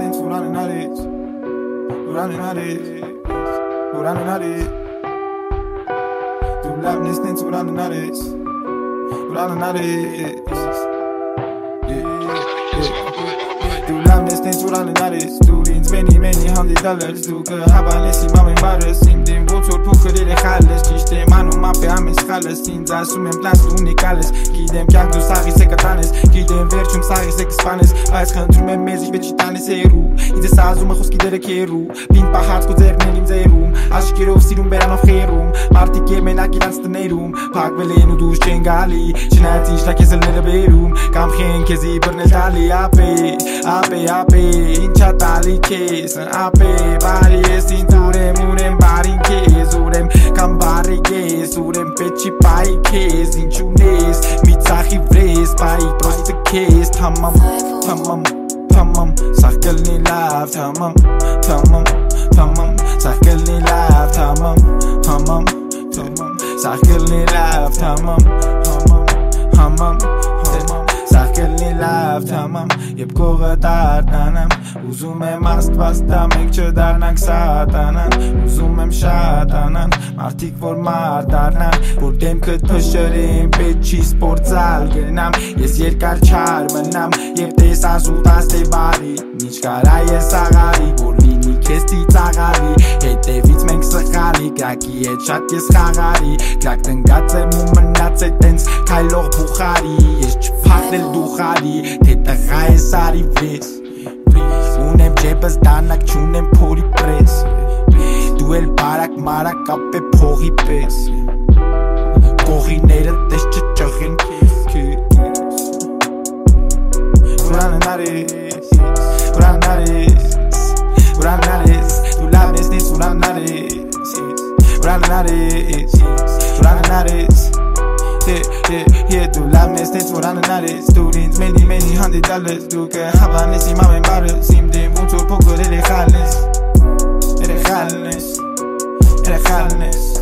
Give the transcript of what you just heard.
things, we're running out of this. We're running out of this. We're running out of this. Du bleibst nicht, we're running out of this. We're running out of this. Du bleibst nicht, we're running out of this. Du dienst many $100. Du gehabalesi mami bares. Im dem Boot puchere de jales. Chiste manu mape ames jales. Tinza asumem plans unicales. Gidem chiang du sari se catanes. Gidem vercium sari se spanes. Ais khantru me mezi be chitanes eru. Ide sazu ma khos gidere keru. Bin pahat ku zernen im zerum. Ash kirov sirum beran auf herum. Marti ke me nakilans tenerum. Pak velenu du chengali. Chinati shlak esel nere berum. Kam khen ke zibernel tali ape incha tali kes ape bari esin turem bari kes urem kambari kes urem pechi pai kes inchunes mitsahi vres pai proste kes tamam sakal ni love tamam sakal ni love tamam sakal ni love tamam sakal ni love tamam yep koratartanam uzumem ast was da mekche darnak satanan uzumem shatanan martik vor mardarnan vor dem kët pëshërim peçi sportzal grenam yes երկար չար մնամ եւ տեսազուտաս թե բարի միջ կարա ես աղարի որ լինի քեզ ծիծաղարի հետևից մենք սխալի կրակի հետ շատ ես խաղարի կրակ տնկած եմ ու մնաց է տենց քայլող բուխարի ես չփախնել դուխարի թե տղա ես արի վրես ունեմ ջեբս դանակ չունեմ փորի պրես դու էլ բարակ մարակ ապե փողի պես կողիները տես չճղեն քեզ Running out of this, running out of this, running out of this. Du bleibst nicht, running out of this, running out of this, running out of this. Yeah, du bleibst nicht, running out of this. Du dienst many $100. Du gehabalesi mami bares. Im dem Boot puchere de jales.